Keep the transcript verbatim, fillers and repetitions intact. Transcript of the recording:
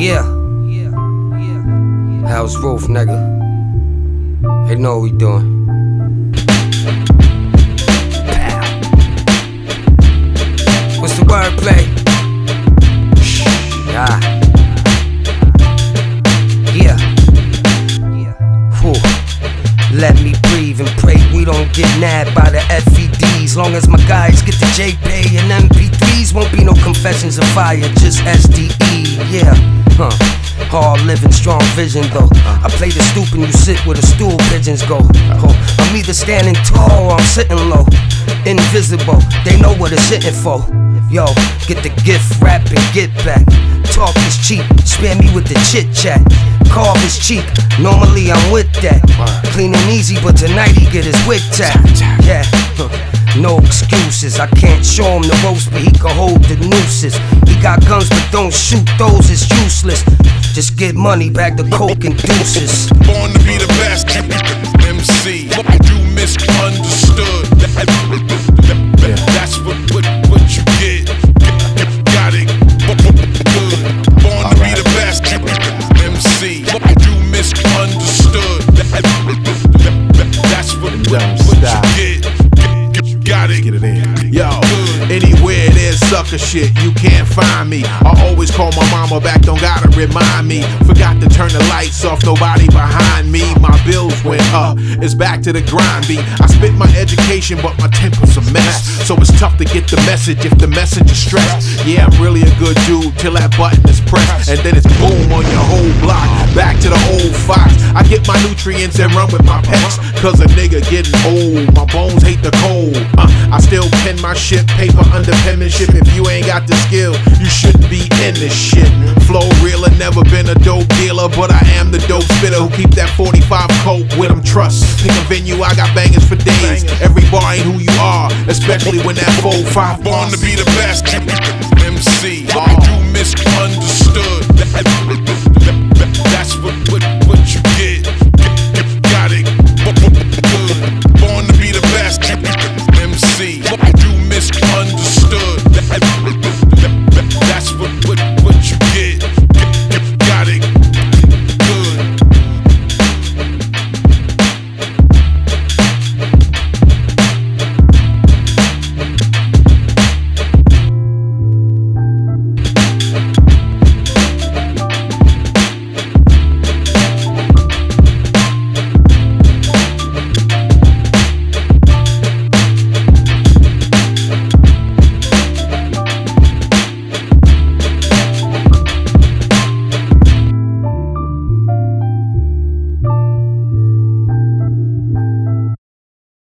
Yeah. How's Roof, nigga? They know what we doing. Pow. What's the wordplay? Ah. Yeah. Whew. Let me breathe and pray we don't get nabbed by the F E Ds. Long as my guys get the JPay and M P threes, won't be no confessions of fire, just S D E. Yeah. Huh. Hard living, strong vision though. I play the stoop and you sit where the stool pigeons go. Oh, I'm either standing tall or I'm sitting low. Invisible, they know what it's hitting for. Yo, get the gift, rap and get back. Talk is cheap, spare me with the chit chat. Carve is cheap, normally I'm with that. Clean and easy, but tonight he get his wig tapped. Yeah, no excuses. I can't show him the ropes, but he can hold the nooses. He got guns, but don't shoot those, it's useless. Just get money, bag the coke and deuces. Born to be the best M C. You misunderstood. That's what, what, what you get. Got it. Good. Born to be the best M C. You misunderstood. That's what, what, what you get. Got it. Get it in. Yo, anywhere there's sucker shit, you can't find me. I always call my mama back, don't gotta remind me. Forgot to turn the lights off, nobody behind me. My bills went up, it's back to the grind beat. I spit my education, but my temper's a mess. So it's tough to get the message if the message is stressed. Yeah, I'm really a good dude till that button is pressed. And then it's boom on your whole block. Back to the old fox. I get my nutrients and run with my pets. Cause a nigga getting old, my bones hate the cold. uh, I still pen my shit, paper under penmanship. If you ain't got the skill, you shouldn't be in this shit. Flow realer, never been a dope dealer, but I am the dope spitter who keep that forty-five coat with them. Trust, pick a venue, I got bangers for days. Every bar ain't who you are, especially when that four five. Born to be the best M C. You misunderstood.